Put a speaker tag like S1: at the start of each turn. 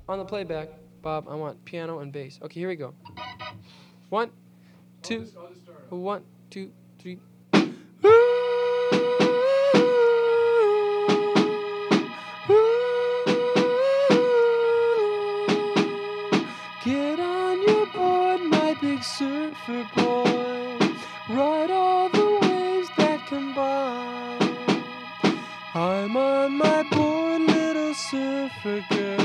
S1: On the playback, Bob, I want piano and bass. Okay, here we go. One, two,
S2: I'll just start.
S1: 1, 2, 3. Get on your board, my big surfer boy. Ride all the waves that combine. I'm on my board, little surfer girl.